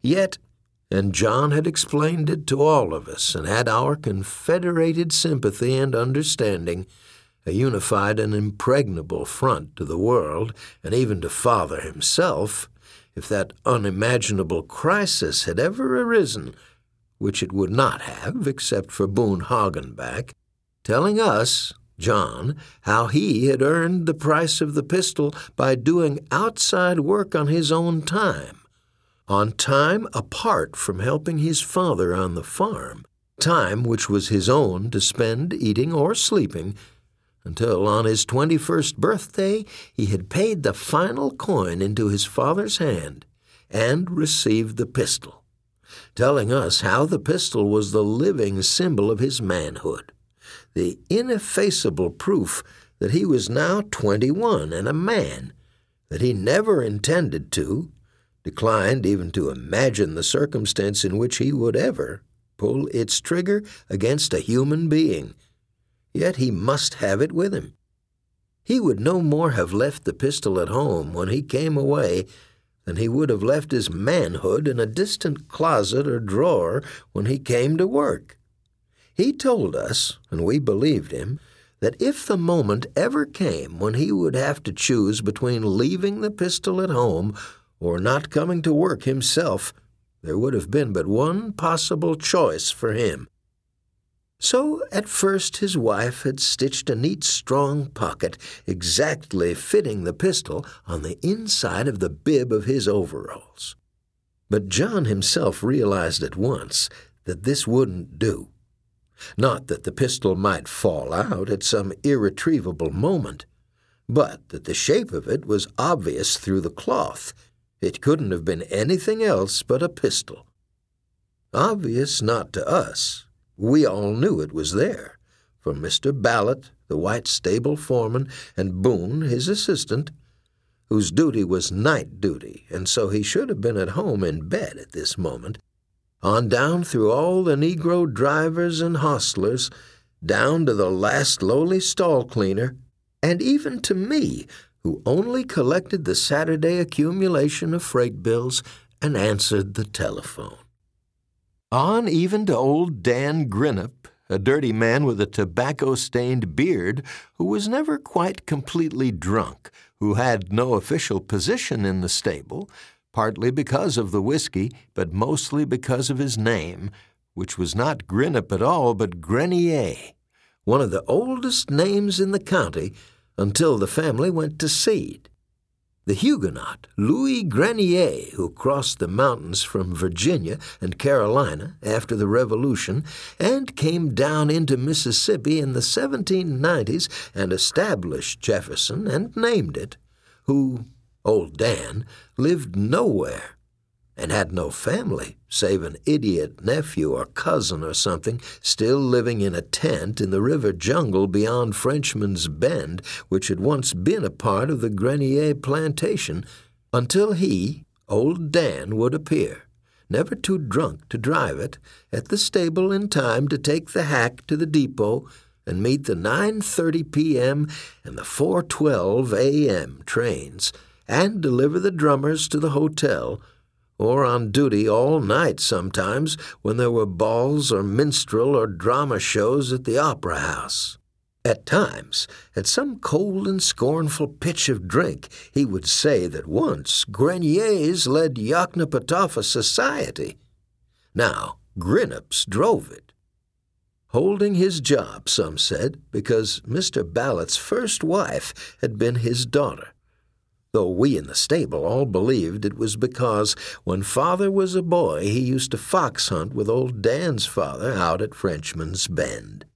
Yet, and John had explained it to all of us and had our confederated sympathy and understanding, a unified and impregnable front to the world and even to Father himself, if that unimaginable crisis had ever arisen, which it would not have except for Boone Hagenbach, telling us, John, how he had earned the price of the pistol by doing outside work on his own time, on time apart from helping his father on the farm, time which was his own to spend eating or sleeping, until on his 21st birthday he had paid the final coin into his father's hand and received the pistol, telling us how the pistol was the living symbol of his manhood, the ineffaceable proof that he was now 21 and a man, that he never intended to, declined even to imagine the circumstance in which he would ever pull its trigger against a human being. Yet he must have it with him. He would no more have left the pistol at home when he came away than he would have left his manhood in a distant closet or drawer when he came to work. He told us, and we believed him, that if the moment ever came when he would have to choose between leaving the pistol at home or not coming to work himself, there would have been but one possible choice for him. So at first his wife had stitched a neat strong pocket exactly fitting the pistol on the inside of the bib of his overalls. But John himself realized at once that this wouldn't do. Not that the pistol might fall out at some irretrievable moment, but that the shape of it was obvious through the cloth. It couldn't have been anything else but a pistol. Obvious not to us. We all knew it was there, from Mr. Ballot, the white stable foreman, and Boone, his assistant, whose duty was night duty, and so he should have been at home in bed at this moment, on down through all the Negro drivers and hostlers, down to the last lowly stall cleaner, and even to me, who only collected the Saturday accumulation of freight bills and answered the telephone. On even to old Dan Grinnip, a dirty man with a tobacco-stained beard who was never quite completely drunk, who had no official position in the stable, partly because of the whiskey, but mostly because of his name, which was not Grinnip at all, but Grenier, one of the oldest names in the county until the family went to seed. The Huguenot, Louis Grenier, who crossed the mountains from Virginia and Carolina after the Revolution and came down into Mississippi in the 1790s and established Jefferson and named it, who, old Dan, lived nowhere and had no family save an idiot nephew or cousin or something still living in a tent in the river jungle beyond Frenchman's Bend, which had once been a part of the Grenier plantation, until he, old Dan, would appear, never too drunk to drive it, at the stable in time to take the hack to the depot and meet the 9:30 p.m. and the 4:12 a.m. trains, and deliver the drummers to the hotel, or on duty all night sometimes when there were balls or minstrel or drama shows at the Opera House. At times, at some cold and scornful pitch of drink, he would say that once Greniers led Yoknapatawpha society. Now Grinnips drove it. Holding his job, some said, because Mr. Ballott's first wife had been his daughter, though we in the stable all believed it was because when Father was a boy he used to fox hunt with old Dan's father out at Frenchman's Bend.